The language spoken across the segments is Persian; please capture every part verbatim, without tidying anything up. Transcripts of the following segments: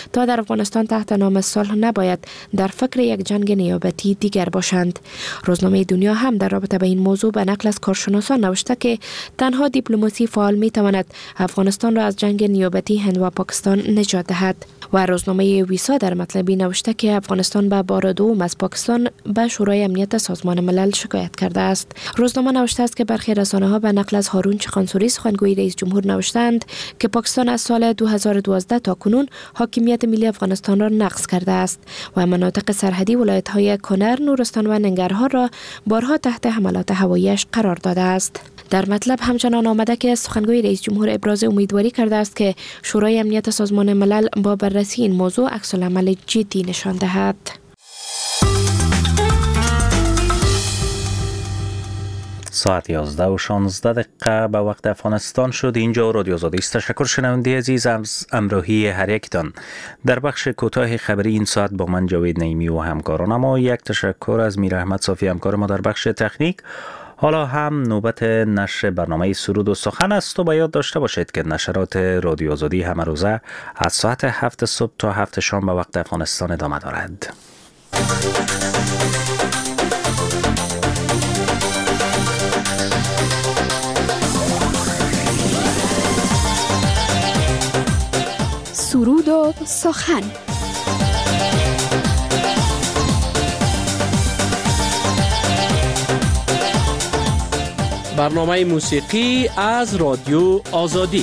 تا در افغانستان تحت نام صلح نباید در فکر یک جنگ نیابتی دیگر باشند. روزنامه دنیا هم در رابطه با این موضوع به نقل از کارشناسان نوشته که تنها دیپلماسی فعال می تواند افغانستان را از جنگ نیابتی هند و پاکستان نجات دهد. و روزنامه ویسا در مطلبی نوشته که افغانستان به بار دوم از پاکستان به شورای امنیت سازمان ملل شکایت کرده است. روزنامه نوشته است که برخی رسانه‌ها به نقل از هارون چخانسوری سخنگوی رئیس جمهور نوشتند که پاکستان از سال دو هزار و دوازده تا کنون حاکمیت ملی افغانستان را نقض کرده است و مناطق سرحدی ولایت‌های کنر، نورستان و ننگرهار را بارها تحت حملات هوایی‌اش قرار داده است. در مطلب همچنان آمده که سخنگوی رئیس جمهور ابراز امیدواری کرده است که شورای امنیت سازمان ملل با بررسی این موضوع عکس‌العمل جدی نشان دهد. ساعت یازده و شانزده دقیقه به وقت افغانستان شد. اینجا رادیو آزادی است. تشکر شنونده عزیز از همراهی هر یکتان. در بخش کوتاه خبری این ساعت با من جاوید نعیمی و همکاران، اما یک تشکر از میر احمد صافی همکار ما در بخش تکنیک. حالا هم نوبت نشر برنامه سرود و سخن است و باید داشته باشید که نشرات رادیو آزادی همه روزه از ساعت هفت صبح تا هفت شام به وقت افغانستان ادامه دارد. سرود و سخن. برنامه موسیقی از رادیو آزادی.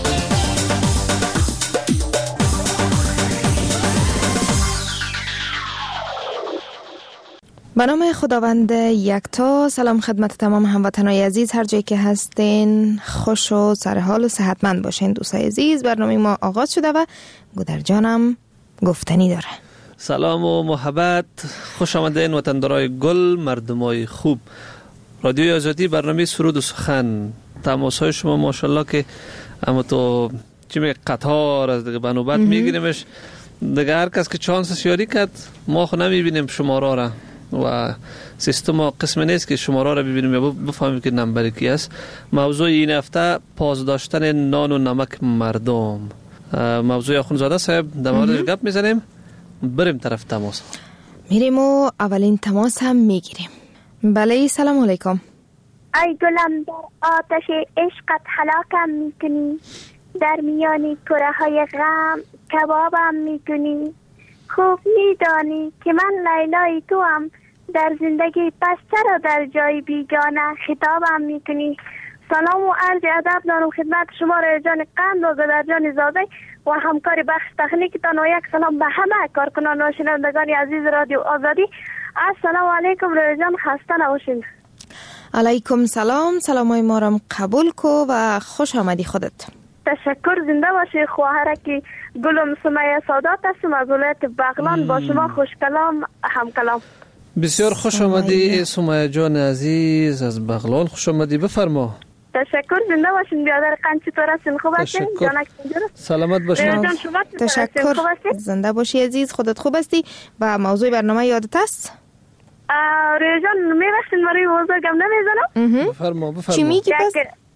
به نام خداوند یکتا. سلام خدمت تمام هموطنان عزیز، هر جایی که هستین خوش و سرحال و صحتمند باشین. دوستای عزیز، برنامه ما آغاز شده و گودر جانم گفتنی داره. سلام و محبت، خوش آمدین وطندارای گل، مردمای خوب. رادیو آزادی، برنامه سرود و سخن. تماس های شما ماشاءالله که اما تو چی میگه قطار از دیگه بنوبت میگیریمش دیگه. هر کس که چانس یاری کرد، ما خو نمیبینیم شماره را و سیستم قسم نیست که شماره را ببینیم یا بفهمیم که نمبر کی است. موضوع این هفته پاسداشتن نان و نمک مردم. موضوع اخوندزاده صاحب در موردش گپ میزنیم. بریم طرف تماس. میریم و اولین تماس هم میگیریم. بله، سلام علیکم. ای گلم در آتش عشقت هلاکم میکنی، در میانی کره های غم کبابم میکنی. خوب میدانی که من لیلای تو هم، در زندگی پس چرا در جای بیگانه خطابم میکنی. سلام و عرض ادب دارم خدمت شما رایجان قند و گدرجان زاده و همکار بخش تکنیکتان و یک سلام به همه کارکنان و شنوندگان عزیز رادیو آزادی. السلام علیکم رایجان، خسته نباشین. علیکم سلام. سلامای ما را قبول کو و خوش آمدی خودت. تشکر، زنده باشی. خواهرکی گلم سمیه سادات هستم از ولایت بغلان. با شما خوش کلام هم کلام. بسیار خوش آمدی سمیه جان عزیز از بغلان، خوش آمدی. بفرما. تشکر، زنده باشین. بیادر قند چطور هستین؟ خوب هستین؟ جانک سلامت باشین. تشکر، زنده باشی عزیز. خودت خوب هستی؟ و موضوع برنامه یادت است؟ ریجان میبخشین مروی موضوع گم نمیزنم؟ بفرما بفرما. چی میگی پس؟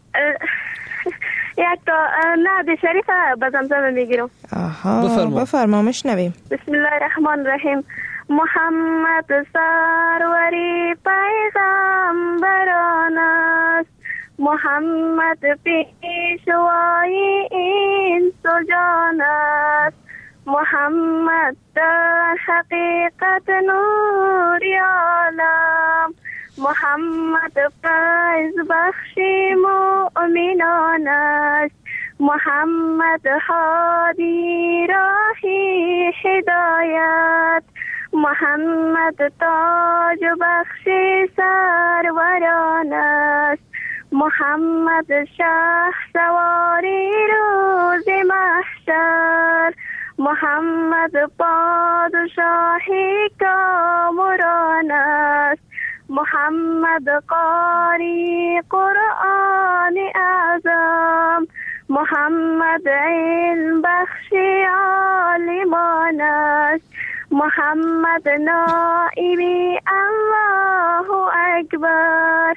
یک تا نعد شریف به زمزمه میگیرم. آها، بفرما بفرما مشنویم. بسم الله الرحمن الرحیم. محمد سروری پیغمبران است، محمد پیشوای این سجان است، محمد در حقیقت نوری عالم، محمد فیض بخشی مؤمنان است، محمد هادی راهی هدایت، محمد تاج بخشی سروران است، محمد شه سواری روز محشر، محمد پادشاهی کامران است، محمد قاری قرآن اعظم، محمد علم بخشی عالمان است، محمد نائبی الله اکبر،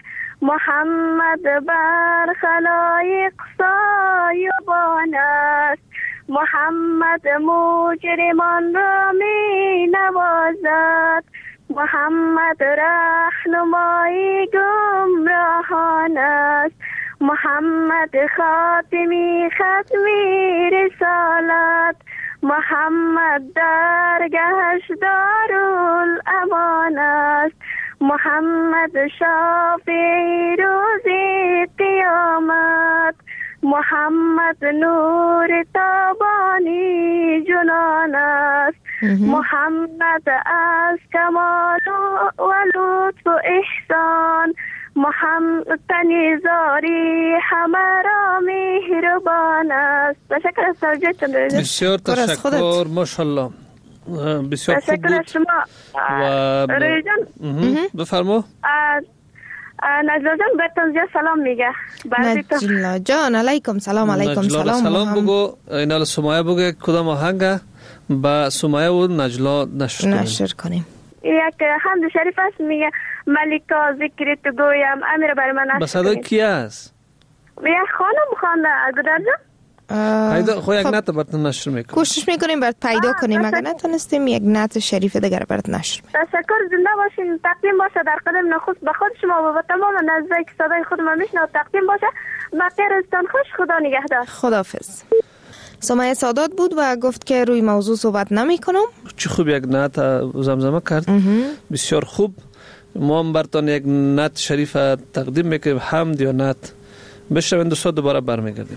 محمد بر خلایق سایبان است، محمد مجرمان را می نوازد. محمد رهنمای گمراهان است. محمد خاتمی ختمی رسالت. محمد درگهش دارالامان است. محمد شافعی روز قیامت. محمد نور تابانی جنان است. محمد از کمال و لطف و احسان. محمد تنیزاری همه را مهربان است. تشکر از توجهتون. بسیار تشکر، ماشاءالله، بسیار خوب بود. تشکر شما و روی جان. بفرما. نجلا جان بهتون زیاد سلام میگه. نجلا جان علیکم سلام. علیکم سلام. سلام بگو. اینال سمایه بگو کدام آهنگ با سمایه و نجلا نشر کنیم. نشر کنیم. یک حمد شریف است میگه ملیکا ذکر تو گویم امیر بر من نشر کنیم. با صدای کی است؟ یک خانم خانده گودر جان. پیدا خو یک نت برات نشر میکنیم. کوشش میکنیم برات پیدا کنیم. اگر نتونستیم یک نت شریف دیگر برات نشر میکنیم. تشکر، زنده باشین. تقدیم باشه در قدم نخست به خود شما و به تمام نزدیک صدای خود ما میشنه. تقدیم باشه. بقیه روزتان خوش. خدا نگهدار. خداحافظ. سمایه سادات بود و گفت که روی موضوع صحبت نمی کنم. چه خوب یک نت زمزمه کرد. بسیار خوب. ما هم براتون یک نت شریف تقدیم میکنیم. حمد یا نت. بشنوین دوستا دوباره برمیگردیم.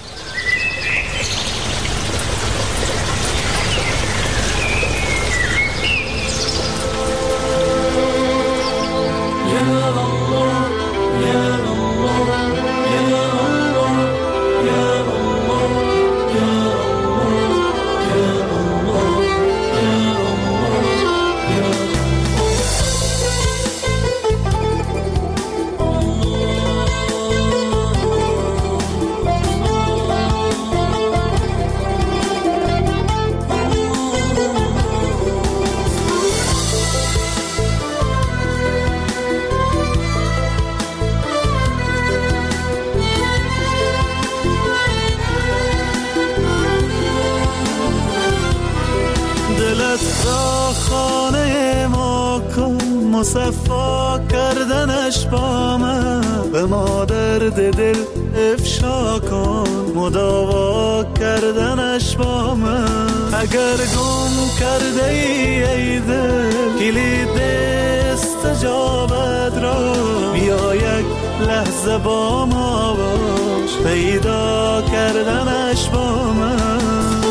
مصفا کردنش با من به ما درد دل افشا کن. مداوا کردنش با من اگر گم کرده ای ای دل کلید استجابت را بیا یک لحظه با ما باش پیدا کردنش با من.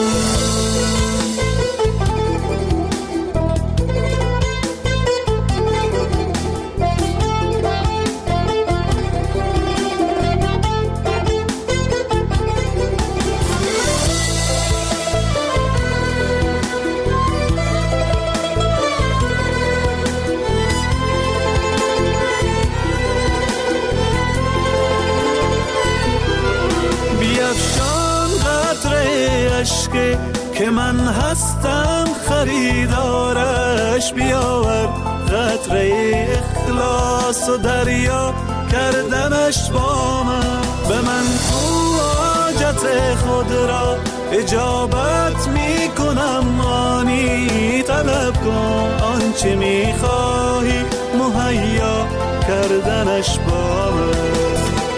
که من هستم خریدارش بیاور قطره اخلاص و دریا کردنش با من. به من تو حاجت خود را اجابت می کنم. آنی طلب کن آنچه می خواهی مهیا کردنش با من.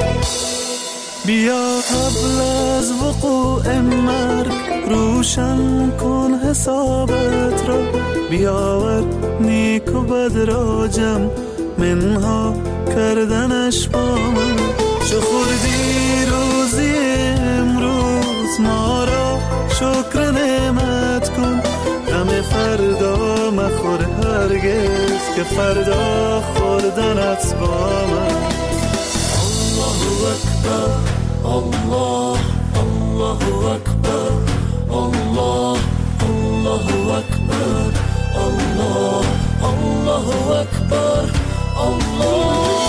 بیا قبل از وقوع مرگ روشن کن حسابت را بیاور نیک و بد را جمع منها کردنش با من. چو خوردی روزی امروز ما را شکر نعمت کن. غم فردا مخور هرگز که فردا خوردنت با من. الله اکبر الله الله اکبر الله الله اکبر الله الله اکبر الله.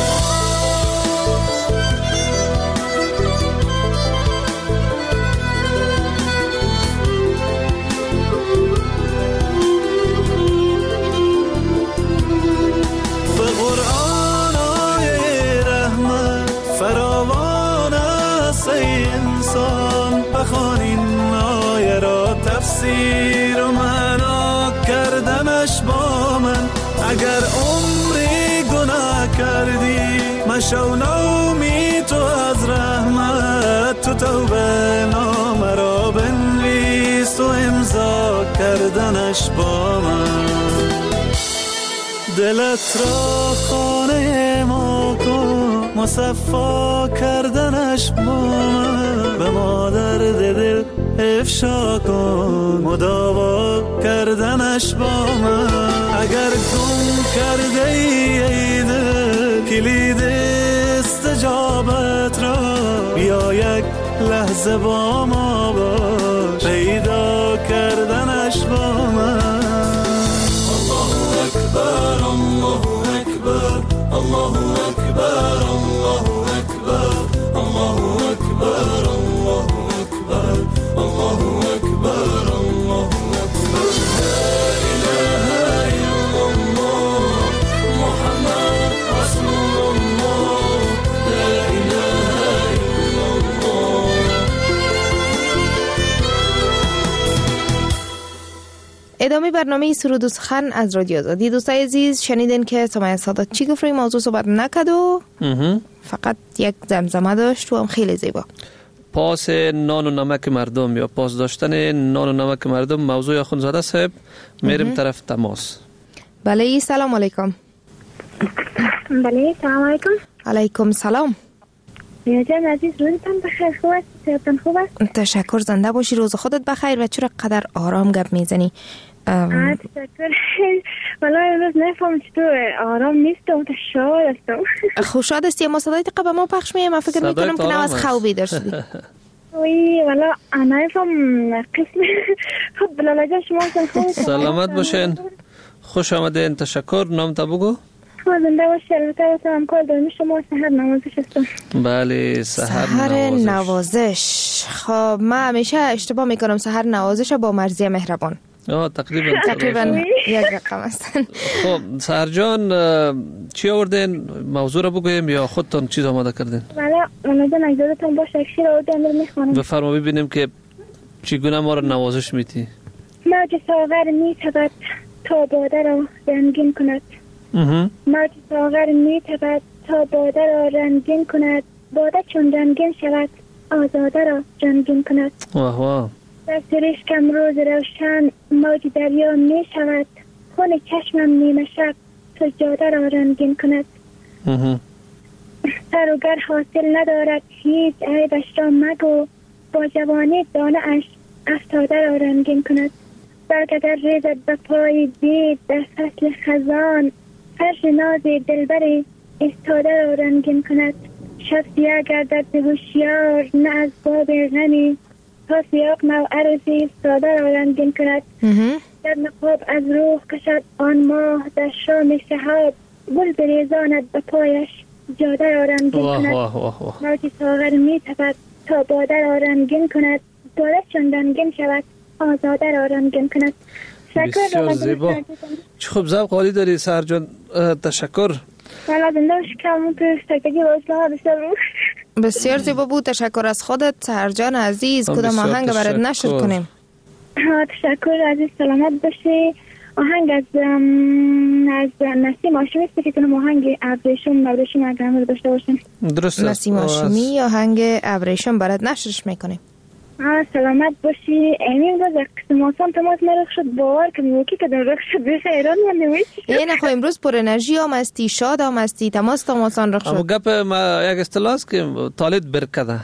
به قرآن آیه رحمت فراوان است ای انسان بخوان این آیه کردنش با من. اگر عمری گناه کردی مشو نومی تو از رحمت، تو توبه نامه را بنویس و امضا کردنش با من. دلت را خانه ما کن مصفا کردنش با من. به ما درد دل افشا کن مداوا کردنش با من. اگر گم کرده ای دل کلید استجابت را، بیا یک لحظه با ما باش پیدا کردنش با من. الله اکبر الله اکبر الله اکبر الله اکبر الله اکبر الله اکبر الله اکبر الله اکبر. لا اله الا الله محمد رسول الله. لا اله الا الله. ادامه برنامه سرود و سخن از رادیو آزادی. دوستای عزیز شنیدین که سمیه سادات چی گفت روی موضوع صحبت نکرد و فقط یک زمزمه داشت و هم خیلی زیبا. پاس نان و نمک مردم یا پاس داشتن نان و نمک مردم. موضوع اخوندزاده صاحب میریم طرف تماس. بله سلام علیکم. بله سلام علیکم. علیکم سلام. جان عزیز روزتان بخیر، خوب است؟ صحتتان خوب است؟ تشکر، زنده باشی، روز خودت بخیر. و چرا قدر آرام گپ میزنی؟ ام... تشکر. والله امروز نفهم چطور آرام نیستم، شاد هستم. خوب شاد هستی؟ اما صدای تقیب ما پخش میه. من فکر میکنم که نو از خواب بیدار شدی. وی والله نفهم قسم. خب بلالا جان شما خوب سلامت باشین، خوش آمدین. تشکر. نام تا بگو. زنده باشی. البته هم کار داریم شما سحر نوازش هستم. بله سحر, سحر نوازش. خب من همیشه اشتباه میکنم سحر نوازش با مرضیه مهربان. آه تقریبا تقریبا یک رقم هستن. خب سحر جان چی آوردین؟ موضوع را بگویم یا خودتون چیز آماده کردین؟ بله آمدن اجازتون باشه شیر آوردن رو میخوانم. بفرما ببینیم که چگونه ما را نوازش میتی. موج ساغر میتبد تا باده را رنگین کند. موج ساغر میتبد تا باده را رنگین کند. باده چون رنگین شود آزاده را رنگین کند. واه واه. در سرشکم روز روشن موج دریا می شود. خون چشمم نیمه شب سجاده را رنگین کند. سر و گر حاصل ندارد هیچ عیبش را مگو. با جوانی دانه اش افتاده را رنگین کند. برگ اگر ریزد به پای دید در فصل خزان. فرش ناز دلبری استاده را رنگین کند. شب سیاه گردد به هوشیار نه از باب غمی. تا سیاق نو عرضی ساده را رنگین کند. در نقاب از روح کشد آن ماه در شام شهاب. گل بریزاند به پایش جاده را رنگین کند. موج ساغر می تپد تا باده را رنگین کند. باده چون رنگین شود آزاده را رنگین کند. بسیار زیبا. چه خوب ذوق عالی داری سحر جان. تشکر. والا زنده باشی که همون پرستگی با اصلاح بسیار بود. بسیار زیبا بود. تشکر از خودت سحر جان عزیز. کدام آهنگ برات نشر کنیم؟ تشکر عزیز، سلامت باشی. آهنگ از از نسیم هاشمی است که کنم آهنگ ابریشم ابریشم اگر هم داشته باشیم. درست. نسیم هاشمی آهنگ ابریشم برات نشرش میکنیم. سلامت باشی. امین روز قسم آسان تماس مرخ شد باور که موکی که در رخ شد بیش ایران نمیوید. این خو امروز پر انرژی هم استی، شاد هم استی. تماس تماسان رخ شد. اما گپ ما یک اصطلاح است که طالب برکده.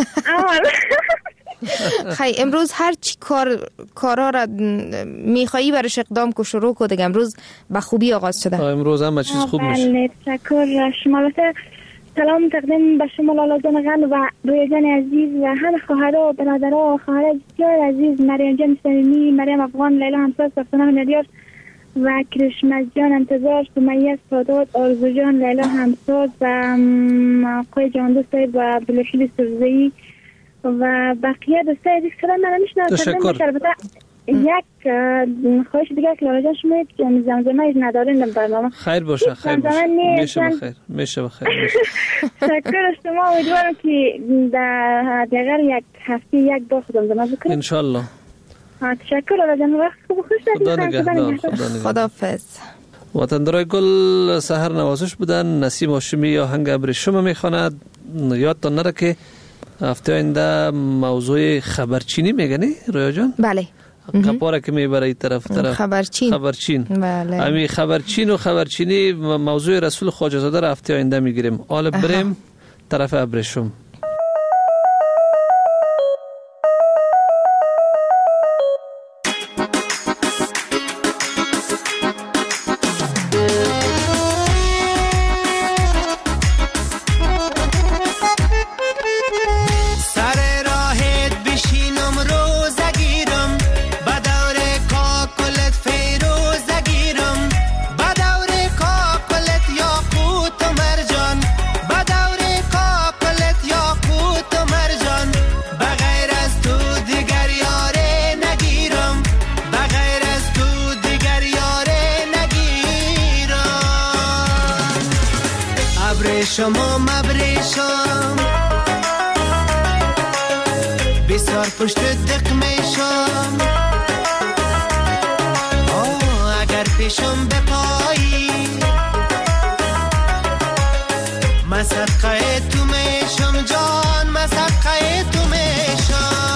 خی امروز هر چی کار کارا را میخوایی برش اقدام کو شروع کو دیگه. امروز به خوبی آغاز شده. امروز هم چیز خوب میشه. بله تشکر. شما سلام تقدیم به شما لالا جان غن و روی جان عزیز و همه خواهرها و برادرها و خواهرای بسیار عزیز. مریم جان سلیمی، مریم افغان، لیلا همساز، سفتنام ندیار و کرشمز جان انتظار، سمیه سادات، آرزو جان، لیلا همساز و آقای جان دوسته و عبدالرشید سرزهی و بقیه دوسته عزیز. سلام من میشنم. تشکر. یک خواهش دیگه که لالا جان شما که زمزمه ایش ندارین در برنامه. خیر باشه خیر باشه. میشه بخیر میشه بخیر میشه. تشکر از شما. امیدوارم که در دیگر یک هفته یک بار زمزمه بکنیم ان شاء الله. تشکر آقا جان، وقت خوب خوش خدا نگهدار. خداحافظ. وطندرای گل سحر نوازش بودن. نسیم هاشمی آهنگ ابریشم میخواند. یادتان نره که هفته آینده موضوع خبرچینی میگنی رویا جان؟ بله. کپاره که میبره این طرف طرف خبرچین. خبرچین. بله. امی خبرچین و خبرچینی موضوع رسول خواجه زاده را هفته آینده میگیریم. حالا بریم طرف ابریشم. شما مبریشم بسیار پشت دق میشم، آه اگر پیشم بپایی من صدقه تو میشم جان، من صدقه تو میشم.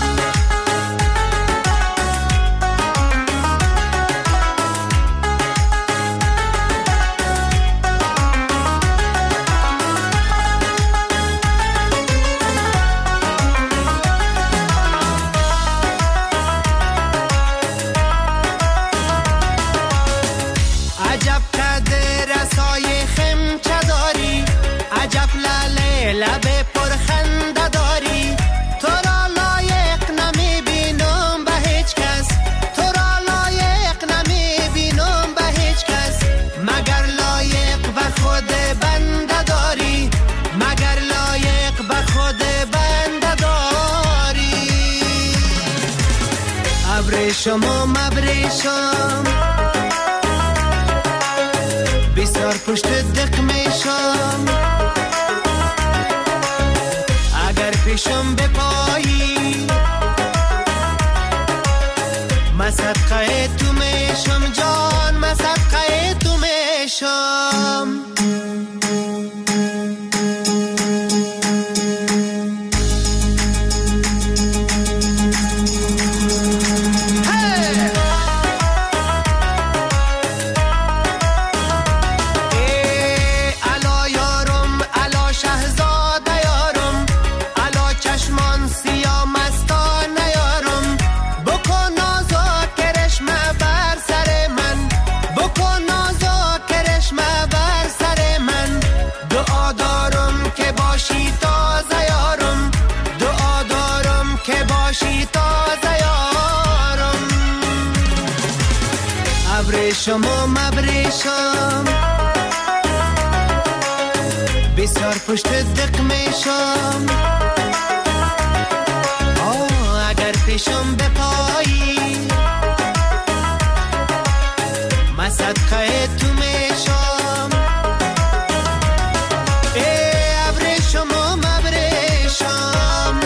لب پرخنده داری، تو را لایق نمی بینم به هیچ کس، تو را لایق نمی بینم به هیچ کس، مگر لایق به خود بنده داری، مگر لایق به خود بنده داری. ابریشم و مبریشم بسیار پشت دق میشم، پیشم بپایی من صدقه تو میشم جان، من صدقه تو میشم. شما مبریشم بسیار پشت دق میشم، آه اگر پیشم بپایی من صدقه تو میشم. ای ابریشم و مبریشم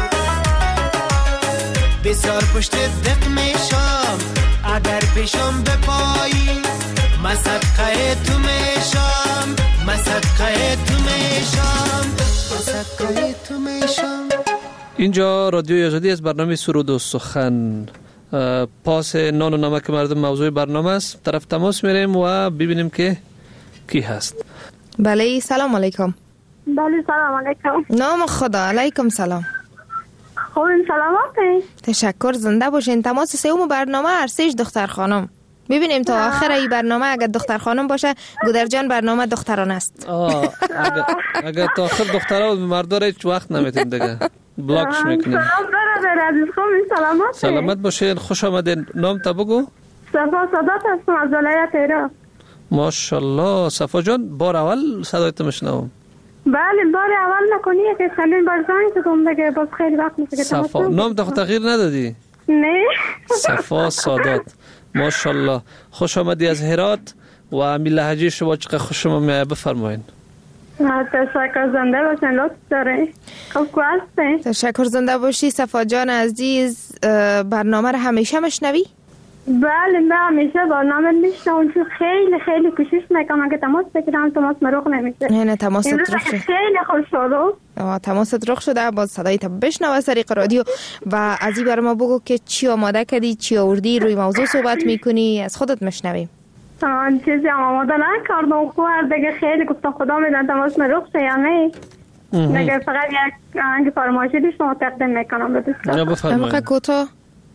بسیار پشت دق میشم، اگر پیشم بپایی من صدقه تو میشم، من صدقه تو میشم، من صدقه تو میشم. اینجا رادیوی آزادی از برنامه سرود و سخن. پاس نان و نمک مردم موضوع برنامه است. طرف تماس میریم و ببینیم که کی هست. بله سلام علیکم. بله سلام علیکم. نام خدا. علیکم سلام. خوبین سلامتی؟ تشکر، زنده باشین. تماس سوم برنامه ارسیج دختر خانم. ببینیم تا آخر این برنامه اگر دختر خانم باشه گودر جان برنامه دختران است. آه اگر, اگر تا آخر دخترها و مردار هیچ وقت نمیتیم دیگه بلاکش میکنیم. سلام برادر عزیز، خوبین سلامت؟ سلامت باشین، خوش آمدین. نام تا بگو. صفا سادات هستم از ولایت ایران. ماشاءالله. صفا جان بار اول صدایت میشنوم. بله بار اول نکنی که چندین بار زنگ زدم دیگه، باز خیلی وقت میشه که صفا نام تا تغییر ندادی؟ نه. صفا سادات ماشاءالله. خوش آمدی از هرات و امی لهجه شما چقدر خوشم میاد، بفرمایید. تشکر، زنده باشین، لطف داره. خوب کو هستین؟ تشکر، زنده باشی. صفا جان عزیز، برنامه رو همیشه مشنوی؟ بله، من همیشه برنامه میشنوم، چون خیلی خیلی کوشش میکنم که تماس بگیرم، تماس مرخ نمیشه. نه تماست رخ شد. خیلی خوش شد. تماست رخ شده، باز صدای تو بشنو از طریق رادیو. و از این بر ما بگو که چی آماده کردی، چی آوردی، روی موضوع صحبت میکنی، از خودت مشنویم. آن چیزی هم آماده نکردم، خواه دیگه خیلی گفتم خدا میدن تماس مرخ شه یا نه. دیگه فقط یک آهنگ فرمایشی شما تقدیم میکنم به دوستان. یا بفرمایید. امقه کوتا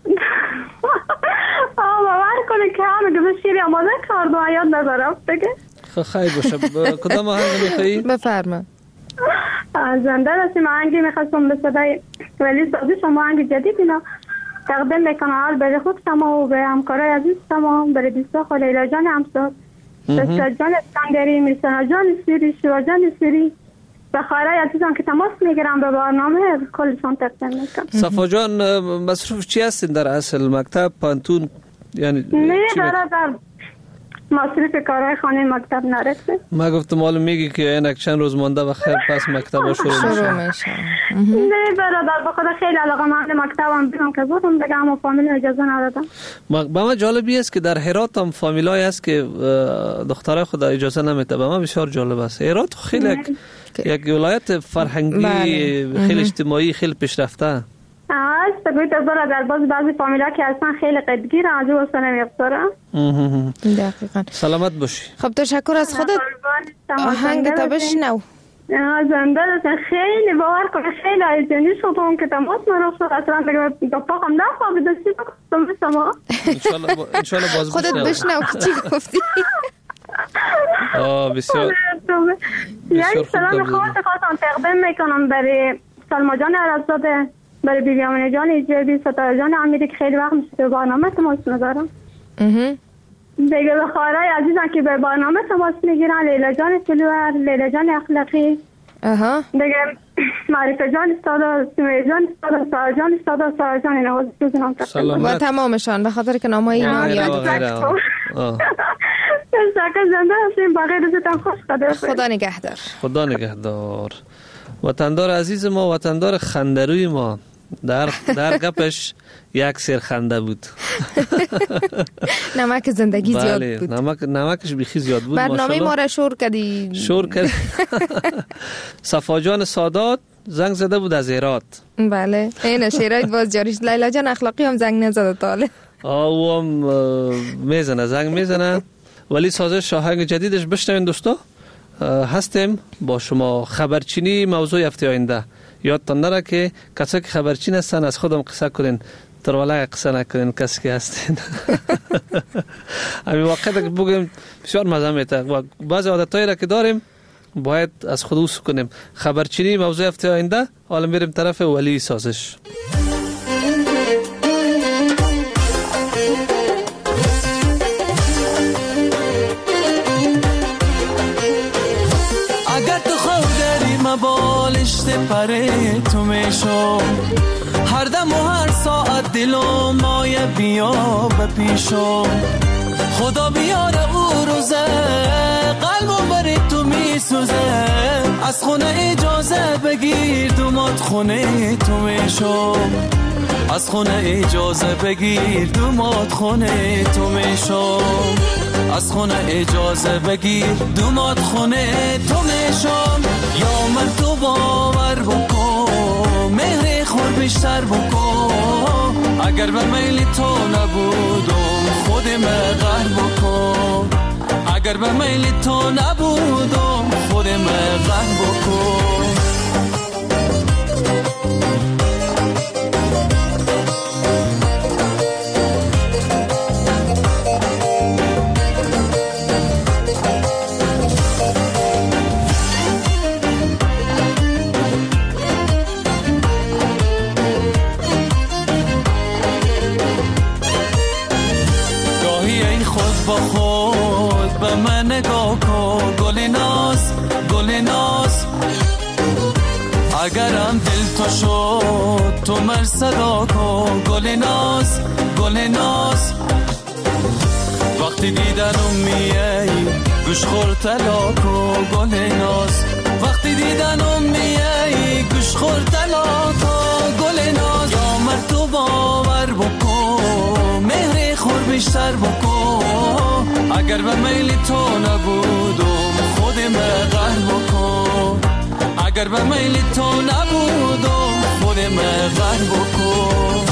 آه باور کنی که همه گذاشت شیری آماده کردم و یاد ندارم دیگه. خیلی باشه. کدام آهنگ میخوایی؟ بفرما. زنده رسیم آهنگی میخواستم به صدای ولی سازی شما آهنگ جدید اینا تقدیم میکنم برای خود شما و به همکارای عزیز شما، برای دوستا خود لیلا جان همساد، دستاد جان اسکندری، میرسانا جان سیری، شوا جان سیری و خواهرای عزیزم که تماس میگیرم به برنامه کلشان تقدیم میکنم. صفا جان مصروف چی هستین در اصل؟ مکتب، پانتون؟ یعنی نه برادر، مصروف کارهای خانه مکتب نرسه. ما گفتم معلوم میگی که اینک چند روز مانده و خیر پس مکتب شروع میشه. نه برادر، به خدا خیلی علاقه مند مکتبم بیرم که بودم دیگه، اما فامیل اجازه ندادم. با ما جالبی است که در هرات هم فامیلای است که دخترای خدا اجازه نمیده. به ما بسیار جالب است. هرات خیلی یک, یک ولایت فرهنگی خیلی اجتماعی خیلی پیشرفته است. بگویید از برادر، باز بعضی فامیلا که اصلا خیلی قدگیر از او اصلا نمیفتارم. دقیقا. سلامت باشی. خب تشکر از خودت. آهنگ تا بشنو. زنده داشتن، خیلی باور کنه خیلی عیزنی شدم که تماس مرخ شد، اصلا دیگه دفاقم نخواه به دستی بکنم به شما. انشالله باز خودت بشنو که چی گفتی. آه بسیار یک سلام خواهد خواستم تقدیم میکنم برای سلما جان عرضزاده، برای بیبیامنه جان ایجابی، ستاره جان امیری که خیلی وقت میشه به برنامه تماس ندارم. دیگه به خواهرای عزیزم که به برنامه تماس میگیرن، لیلا جان سلوار، لیلا جان اخلاقی، اها دیگه معرفه جان استادا، سمیه جان استادا، سارا جان استادا، سارا جان این آواز دوزنم تقدیم و تمامشان به خاطر که نامایی نمیاد. تشکر، زنده هستیم، باقی روزتان خوش. خدا نگهدار. خدا نگهدار. وطندار عزیز ما، وطندار خندروی ما، در در گپش یک سر خنده بود. نمک زندگی زیاد بود. نمک نمکش بیخی زیاد بود. برنامه ما را شور کردی. شور کردی. صفا جان سادات زنگ زده بود از هرات. بله این شیرایت باز جاریش. لیلا جان اخلاقی هم زنگ نزده تاله. آه او هم میزنه، زنگ میزنه. ولی سازش آهنگ جدیدش بشنوین دوستا. هستیم با شما. خبرچینی موضوع هفته آینده. یادتان نره که کسایی که خبرچین هستن از خودم قصه کنین، ترواله قصه نکنین کسی که هستین. همین واقعا که بگیم بسیار مزه میده و بعضی عادتایی را که داریم باید از خود اوسو کنیم. خبرچینی موضوع هفته آینده. حالا میریم طرف ولی سازش. بالشت پره تو میشم، هر دم و هر ساعت دلم مایه بیا بپیشم. خدا بیاره او روزه قلبم بری تو میسوزه، از خونه اجازه بگیر دومات خونه تو میشم، از خونه اجازه بگیر دومات خونه تو میشم، از خونه اجازه بگیر دومات خونه تو میشم. یا من تو باور بکن، مهر خور بیشتر بکن، اگر به میل تو نبودم خودم قهر بکن، اگر به میل تو نبودم خودم قهر بکن. با خود به من نگاه کن، گل ناز گل ناز، اگرم دل تو شد تو مر صدا کن، گل ناز گل ناز. وقتی دیدنم میای گوش خور طلا کن، گل ناز وقتی دیدنم میای گوش خوردن تا گل ناز یا مرد تو باور بکن مهر خور بیشتر بکن اگر به میل تو نبودم خودم قهر بکن اگر به میل تو نبودم خودم قهر بکن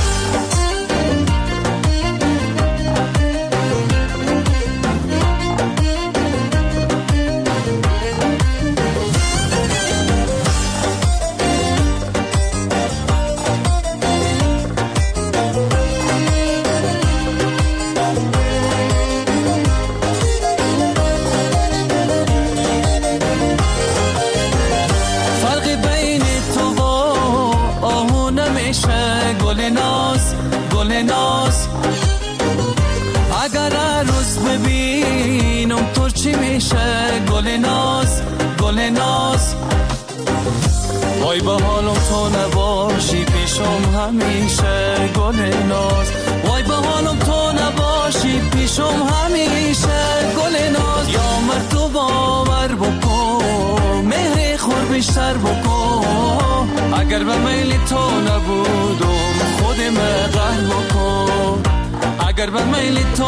ناز اگر روز ببینم تو چی میشه گل ناز گل ناز وای به حالم تو نباشی پیشم همیشه گل ناز وای به حالم تو نباشی پیشم همیشه گل ناز یا مرد تو باور بکن مهر خور بیشتر بکن اگر به میل تو نبودم خودم قهر بکن اگر به میل تو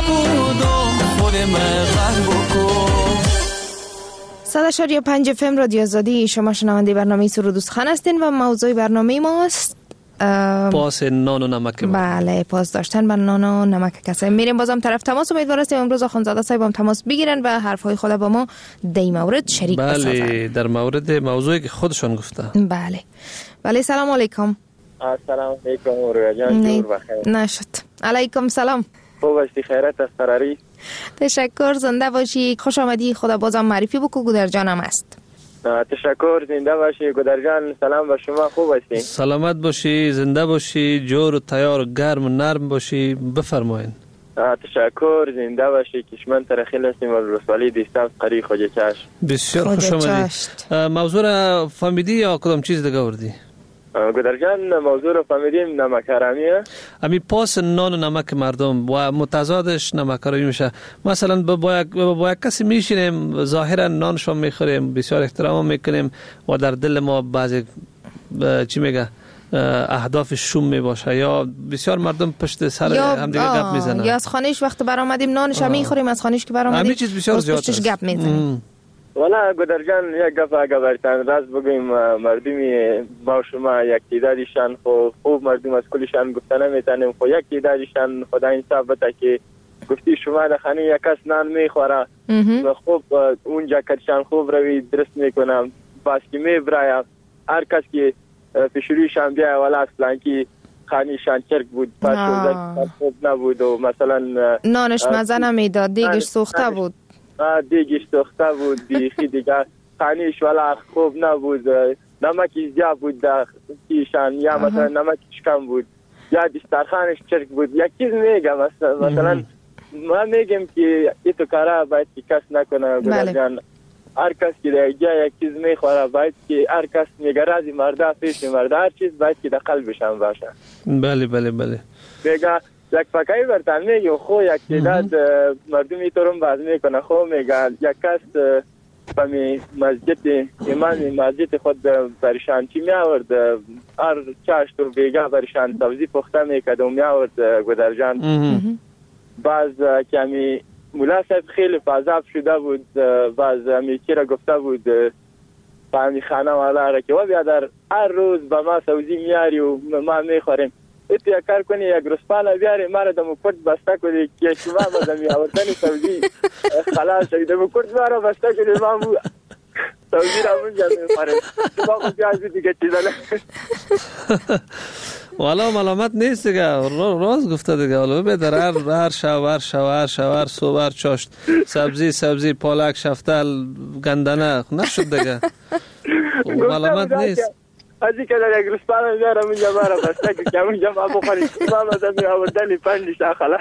نبودم خودم قهر بکن. صد و شش و پنج اف ام رادیو آزادی، شما شنونده برنامه سرود و سخن هستین و موضوع برنامه ماست پاس نان و نمک. بله، پاس داشتن بر نان و نمک کسایی. میریم بازم طرف تماس. امیدوار هستیم امروز آخوندزاده صاحب هم تماس بگیرن و حرفهای خود با ما در مورد شریک بسازن. بله، در مورد موضوعی که خودشان گفتن. بله بله. سلام علیکم. سلام علیکم رویا جان، جور بخیر. نشد. علیکم سلام. خوب هستی؟ خیرت است فراری؟ تشکر، زنده باشی. خوش آمدی. خدا بازم معرفی بکو. گودر جانم است. تشکر، زنده باشی گودر جان. سلام به شما، خوب هستی؟ سلامت باشی، زنده باشی، جور و تیار و گرم و نرم باشی. بفرمایین. تشکر، زنده باشی. کشمن ترخیل هستیم و رسوالی دیستم قری خوجه چشم. بسیار خوش آمدی. موضوع را فهمیدی یا کدام چیز دیگه آوردی؟ گودر جان، موضوع رو فهمیدیم، نمک حرامیه. امی پاس نان و نمک مردم و متضادش نمک حرامی میشه. مثلا با یک با یک کسی میشینیم، ظاهرا نانشو میخوریم، بسیار احترام میکنیم و در دل ما بعضی چی میگه اهداف شوم میباشه، یا بسیار مردم پشت سر هم دیگه گپ میزنن، یا از خانهش وقت برآمدیم نانش هم میخوریم، از خانهش که برآمدیم همین چیز بسیار زیاد پشتش گپ میزنیم. والا گودر جان، یک گپ اگه برتن راست بگویم، مردمی ما شما یک تعدادشان خو خوب مردم از کلشان گفتن نمیتونیم، خو یک تعدادشان خدا انصاف بده که گفتی شما در خانه یک کس نان میخوره و خوب اونجا کارشان خوب روی درست میکنم، بس که میبرایم هر کس که پیشوریشان بیای والا اصلا که خانهشان چرک بود، پس خوب نبود و مثلا نانش مزه نمیداد، دیگش سوخته بود. دیگش سوخته بود، بیخی دیگه خانهش والا خوب نبود، نمکی زیاد بود در کیشان، یا مثلا نمکش کم بود، یا دسترخوانش چرک بود. یک چیز میگم، مثلا مثلا ما میگم که این تو کارا باید که کس نکنه گودر جان. هر کس که در جای یک چیز میخوره باید که هر کس میگه رازی مرده پیش مرده، هر چیز باید که در قلبشان باشه. بله بله بله. میگه یک فکایی برتن میگه خو یک تعداد مردمی تو رو باز میکنه، خو میگه یک کس به مسجد امام مسجد خود برشان چی میآورد، هر چاشت و بیگه برشان سبزی پخته میکرد و میآورد گودر جان. باز کمی مولا صاحب خیلی فضاب شده بود، باز همی چی را گفته بود فهمی خانه والا را که و بیادر هر روز با ما سبزی میاری و ما میخوریم، ایت یک کار کنی یک رسپانه بیاری ما را دمو کرد بسته کنی که شما ما دمی آوردن سبزی خلاص شدی، دمو کرد ما را بسته کنی ما مو سبزی را منجا میخوریم، شما خود بیازی دیگه چیزا نه. والا ملامت نیست دیگه، راست گفته دیگه. والا بدر هر هر شاور شاور شاور صبح چاشت سبزی سبزی پالک شفتل گندنه نشد دیگه. ملامت نیست. ازی که در یک رسپانه بیارم اینجا مارا بسته که اونجا ما بخوریم ما مزه می آوردنی پندش خلاص.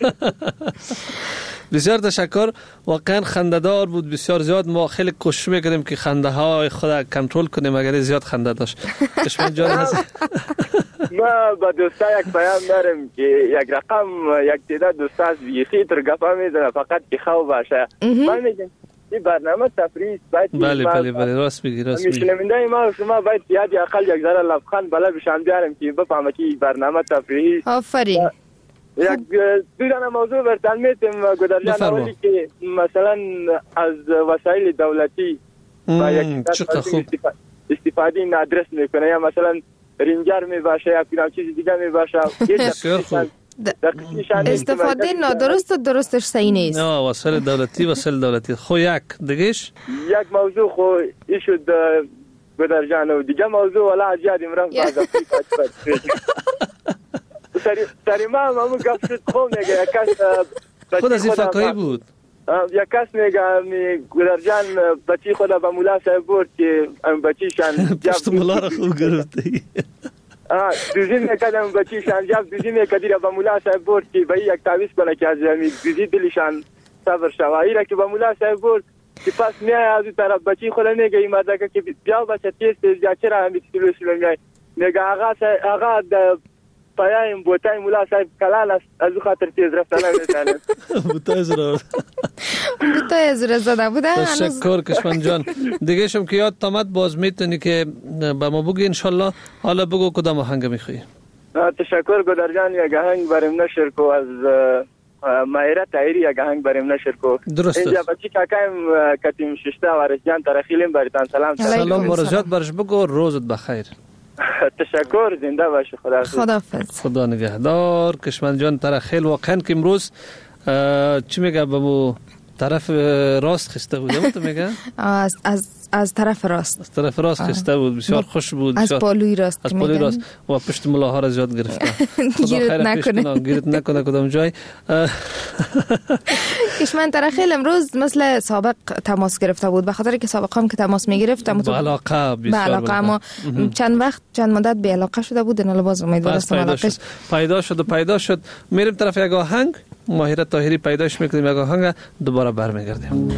بسیار تشکر، واقعا خنده‌دار بود، بسیار زیاد. ما خیلی کوشش میکردیم که خنده های خود کنترل کنیم اگر زیاد خنده داشت. کشمن جان هست. ما با دوستا یک پیام دارم که یک رقم یک تعداد دوستا از بیخی تر گپا میزنه فقط که خواب باشه. من میگم این برنامه تفریح باید بله بله بله راست میگی راست میگی. شنونده ما و شما باید یاد اقل یک ذره لبخند بالا بشم بیارم که بفهمه که برنامه تفریحی. آفرین. یک دو دانه موضوع برتن میتیم گدرجان، اولی که مثلا از وسایل دولتی و یک استفاده نادرست میکنه، یا مثلا رنجر میباشه یا پیرام چیز دیگه میباشه. استفاده نادرست و درستش صحیح نیست. نه وسایل دولتی وسایل دولتی. خو یک دیگهش یک موضوع خو این شد گدرجان، و دیگه موضوع ولا عجاد امران بازم سری ما همون گفت شد خوب میگه یک کس خود از این فکایی بود. یک کس میگه می گدرجان بچی خود به مولا صاحب برد که بچیشان پشت مولا را خوب گرفتی. دوزی میکردم بچیشان جاب دوزی میکردی را به مولا صاحب برد که به یک تعویض کنه که از دوزی دلشان صبر شد. ایرا که به مولا صاحب برد که پس میای از این طرف بچی خود میگه این مردکه که بیا بچه تیز تیز یا چرا همی تیلو شلو میای میگه آقا آقا پایایم بوتای مولا صاحب کلال است از او خاطر تیز رفتن نمیتانه. بوتای زرار بوتای زرار زده بوده. تشکر کشمن جان. دیگه شم که یاد تامد باز میتونی که به ما بگی انشالله. حالا بگو کدام آهنگ میخوایی. تشکر گدر جان. یک آهنگ بریم نشر کو از ماهره تایری، یک آهنگ بریم نشر کو. درست. اینجا بچی کاکایم کتیم ششته وارش جان ترخیلیم بریتان سلام. سلام و رجات برش بگو. روزت بخیر. تشکر. زنده باشه. خدا خداحافظ. خدا نگهدار. کشمن جان ترخیل واقعا که امروز چی میگه به مو طرف راست خسته بود. تو میگه از از از طرف راست از طرف راست خسته بود. بسیار خوش بود. از پالوی راست از پالوی راست و پشت ملاها را زیاد گرفته. گیرت نکنه گیرت نکنه کدام جای. کشمن ترخیل امروز مثل سابق تماس گرفته بود، به خاطر که سابق هم که تماس میگرفت با علاقه بسیار علاقه، اما چند وقت چند مدت بی علاقه شده بود. نه باز امیدوارم علاقه پیدا شد و پیدا شد. میریم طرف یک آهنگ. ماهره طاهری پیداش میکنیم، یک آهنگ دوباره برمیگردیم.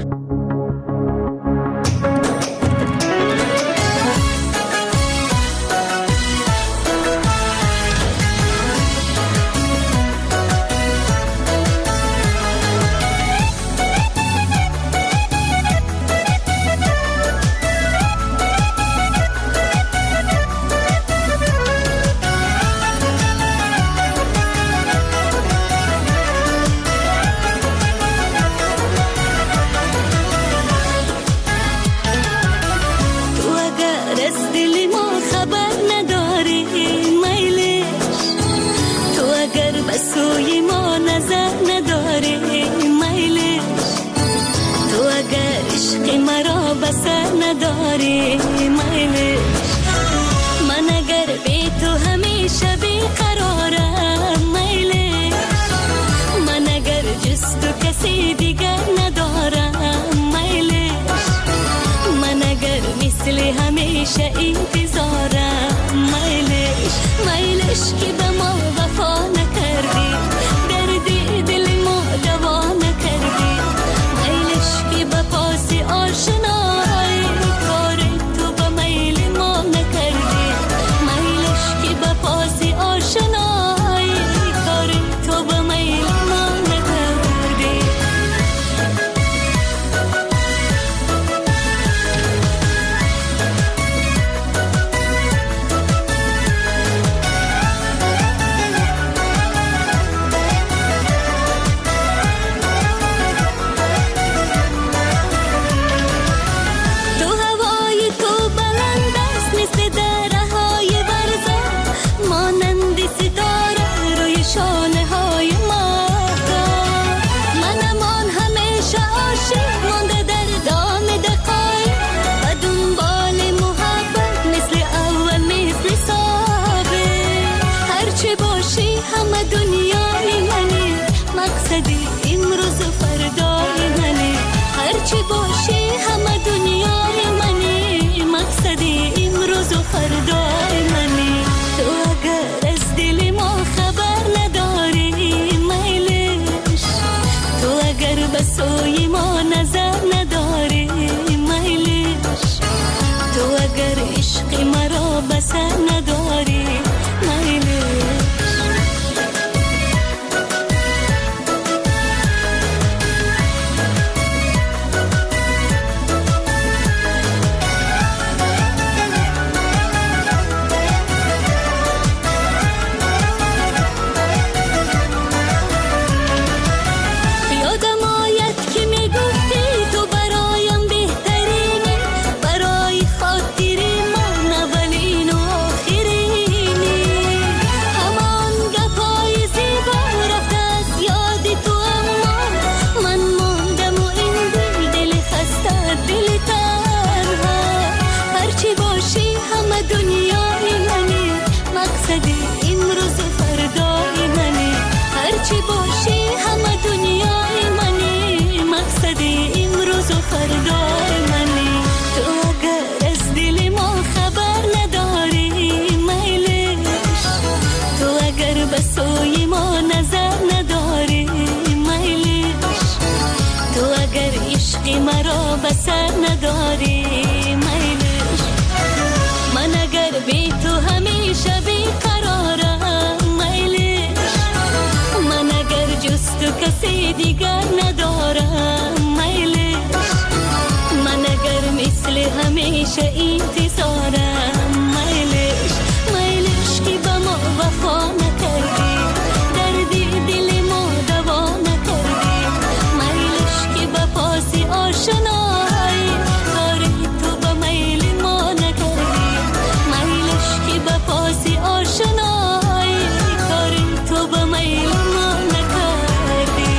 دیگر ندارم میلش، من اگر مثل همیشه انتظارم میلش، میلش که به ما وفا نکردی، دردی دل ما دوا نکردی، میلش که به پاس آشنایی کاری تو به میل ما نکردی، میلش که به پاس آشنایی کاری تو به میل ما نکردی.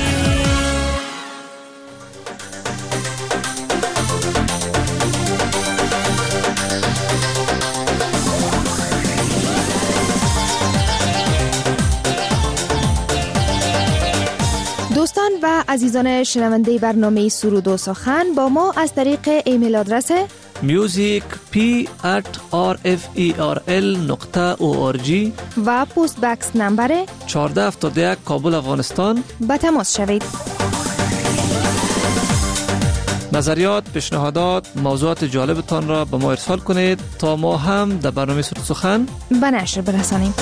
دوستان و عزیزان شنونده برنامه سرود و سخن با ما از طریق ایمیل آدرس music p at r f e r l نقطه او آر جی و پست بکس نمبر چهارده هفتاد و یک کابل افغانستان به تماس شوید. نظریات، پیشنهادات، موضوعات جالبتان را به ما ارسال کنید تا ما هم در برنامه سرود سخن به نشر برسانیم.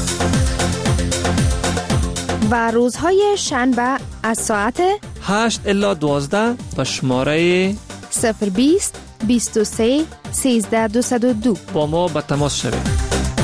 و روزهای شنبه از ساعت هشت الی دوازده به شماره صفر بیست بیست و سه سیزده دویست و دو با ما به تماس شوید.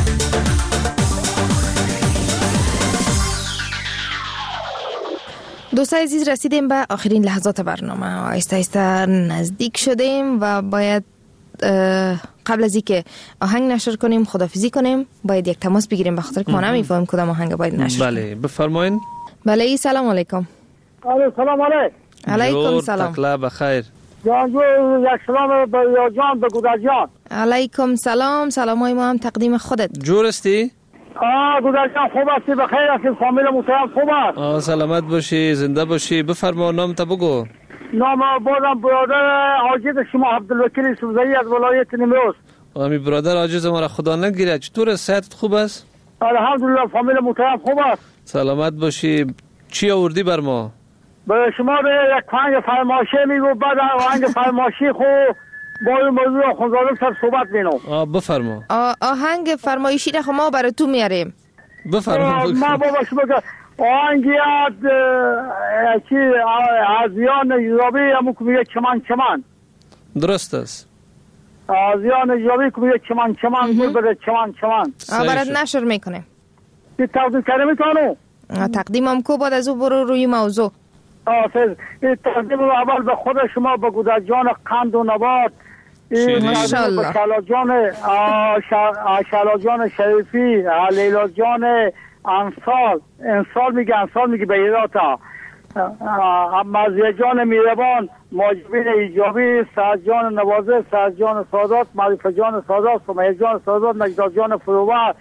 دوستان عزیز رسیدیم به آخرین لحظات برنامه. آهسته آهسته نزدیک شدیم و باید قبل از اینکه آهنگ نشر کنیم خدافیزی کنیم باید یک تماس بگیریم، بخاطر که ما نمیفهمیم کدام آهنگ باید نشر. بله بفرمایید. بله سلام علیکم. سلام علیکم. علیکم سلام. تکلا بخیر. جان جو یک سلام به جان به گودر جان. علیکم سلام. سلامای ما هم تقدیم خودت. جور استی؟ آه گودر جان خوب هستی؟ بخیر هستی؟ فامیل محترم خوب است؟ آه سلامت باشی، زنده باشی. بفرما نام تا بگو. نام بازم برادر عاجز شما عبدالوکیل سوزایی از ولایت نیمروز. امی برادر عاجز ما را خدا نگیره. چطور صحتت خوب است؟ الحمدلله فامیل محترم خوب است. سلامت باشی. چی آوردی بر ما؟ به شما به یک آهنگ فرمایشی میگو، بعد آهنگ فرمایشی خو با این موضوع خونزاده سر صحبت بینم. آه بفرما. آهنگ فرمایشی را ما برای تو میاریم. بفرما. ما بابا شما که آهنگی چی آزیان یابی همون که میگه چمان چمان. درست است. آزیان یابی که میگه چمان چمان گل بده چمان چمان. برات نشر میکنه. این تقدیم کرده میتونو؟ تقدیم هم کو بعد از او برو روی موضوع. آفز این تقدیم رو اول به خود شما به گودر جان قند و نبات، ماشاءالله، به شلا جان شلا جان شریفی، لیلا جان انصال انصال میگه انصال میگه به ایراتا، مزیه جان میربان، ماجبین ایجابی، سعد جان نوازه، سعد جان سادات، معرفه جان سادات، سمیه جان سادات، نجداد جان فروبر،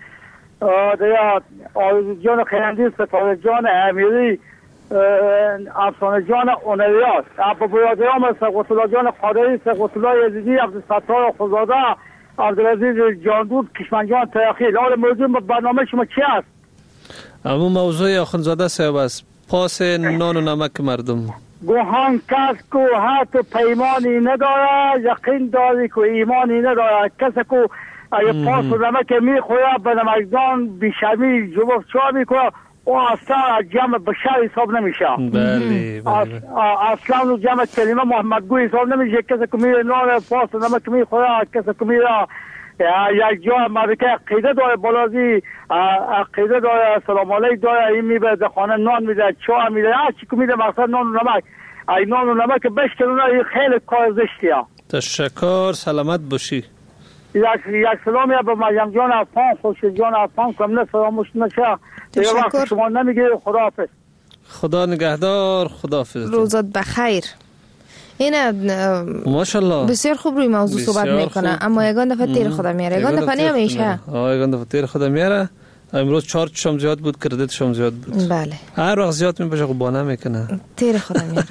آرزو جان خیندی، ستاره جان امیری، افسانه جان اونریاس، ابو برادرام سقوط الله جان قادری، سقوط الله یزیدی، عبدالستار خزاده، عبدالعزیز جاندود، کشمن جان ترخیل. حالا موضوع برنامه شما چی است؟ همون موضوع آخوندزاده صاحب است، پاس نان و نمک مردم. گوهان کس کو حتی پیمانی نداره، یقین داری که ایمانی نداره. کسی که اگه پاس و نمک میخوره به نمکدان بیشمی جواب چا میکنه او اصلا از جمع بشر حساب نمیشه. بله بله. اصلا جمع کلمه محمدگو حساب نمیشه. کسی که میره نان پاس و نمک میخوره، کسی که میره یک جا مرکه عقیده داره، بالازی عقیده داره، سلام علیک داره، این میبره در خانه نان میده، چا میده، هر چی که میده مقصد نان و نمک. ای نان و نمک بشکنونه، این خیلی کار زشتیه. تشکر، سلامت باشی. یک یک سلامی به مریم جان افغان، خوشی جان افغان کاملا فراموش نشه. دیگه وقت شما نمیگیره. خداحافظ. خدا نگهدار. خداحافظ. روزت بخیر. این ماشاءالله بسیار خوب روی موضوع صحبت میکنه، اما یگان دفعه تیر خدا میاره، یگان دفعه نمیشه. آه یگان دفعه تیر خدا میاره. امروز چهار شام زیاد بود، کردیت شام زیاد بود. بله. هر وقت زیاد میباشه خب بانه میکنه. تیر خدا میاره.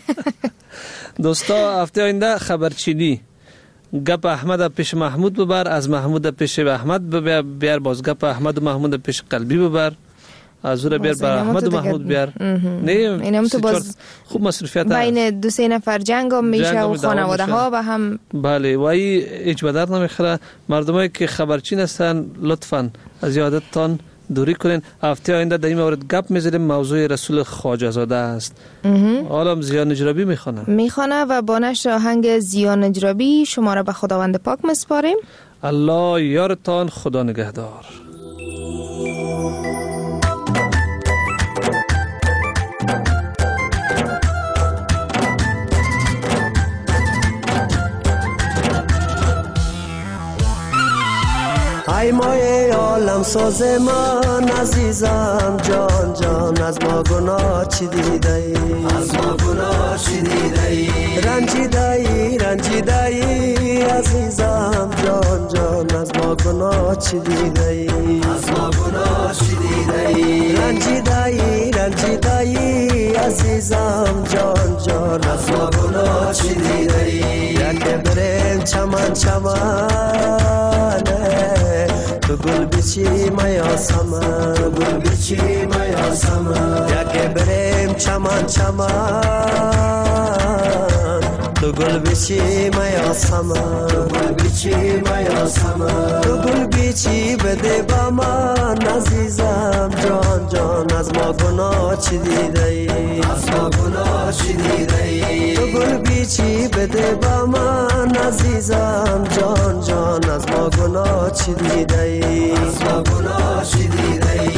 دوستا هفته آینده خبرچینی. گپ احمد پیش محمود ببر، از محمود پیش احمد ببر، بیار باز گپ احمد و محمود پیش قلبی ببر، از اون بیار بر احمد و محمود بیار. نه اینم تو باز خوب مصرفیت بین دو سه نفر جنگ هم میشه و خانواده ها و هم. بله و ای هیچ بدر نمیخوره. مردمایی که خبرچین هستن لطفاً از یادتان دوری کنین. هفته آینده در این مورد گپ میزنیم. موضوع رسول خواجه زاده است. حالا زیا نجرابی میخونه میخونه و با نشر آهنگ زیا نجرابی شما را به خداوند پاک مسپاریم. الله یارتان، خدا نگهدار. ای مای عالم ساز من عزیزم جان جان، از ما گناه چی دیده ای؟ از ما گناه چی دیده ای؟ رنجیده ای رنجیده ای عزیزم جان جان، از ما گناه چی دیده ای؟ از ما گناه چی دیده ای؟ رنجیده ای رنجیده ای عزیزم جان جان، از ما گناه چی دیده ای؟ یک بریم چمن چمن تو گل بیچی میا سمن، تو گل بیچی میا سمن، یکی بریم چمن چمن تو گل بیچی میا سمن، تو گل بیچی میا سمن، تو گل بیچی بده با من عزیزم جان جان، از ما گناه چی دیده ای؟ از ما گناه چی دیده ای؟ تو گل بیچی بده با من عزیزم جان جان، از ما گناه چی دیده ای؟ از ما گناه چی دیده ای؟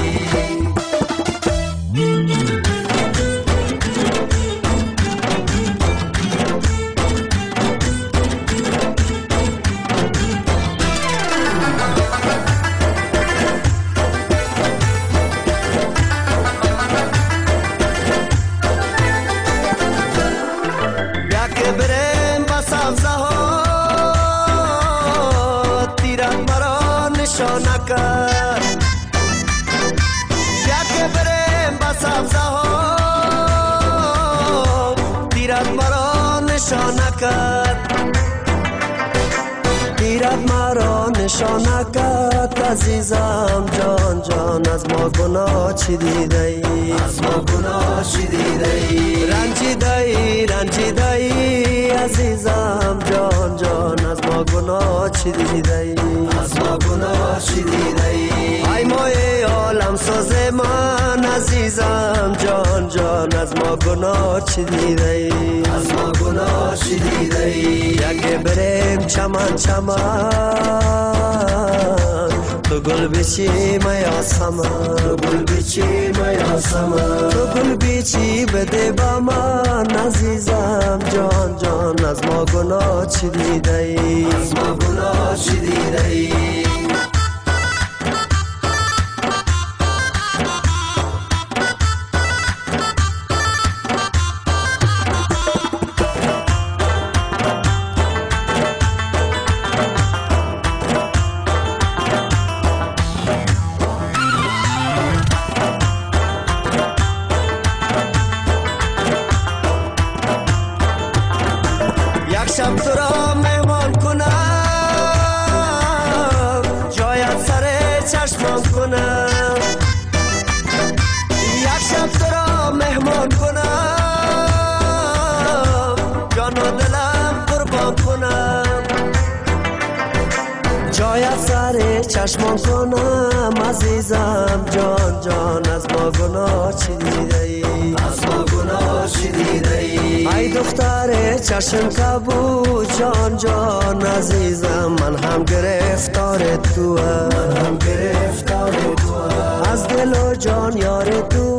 دیرت مرا نشانکت عزیزم جان جان، از ما گناه چی دیده ای؟ از ما گناه چی دیده ای؟ رنجیده ای رنجیده ای عزیزم جان جان، از ما گناه چی دیده ای؟ از ما گناه چی دیده ای؟ ای مای عالم ساز من عزیزم جان جان، از ما گناه چی دیده ای؟ از ما گناه چی دیده ای؟ یکی بریم چمن چمن تو گل بیچی میا سمن، تو گل بیچی میا سمن، تو گل بیچی بده با من عزیزم جان جان، از ما گناه چی دیده ای؟ از ما گناه چی دیده ای؟ شب تو را مهمان کنم، جایت سر چشمان کنم، یک شب تو را مهمان کنم، جان و دلم قربان کنم، جایت سر چشمان کنم عزیزم جان جان، از ما گناه چی دیده ای؟ از ما گناه چی دیده ای؟ ای دختر چشم کبود جان جان عزیزم، من هم گرفتار تو، من هم گرفتار تو، از دل و جان یار تو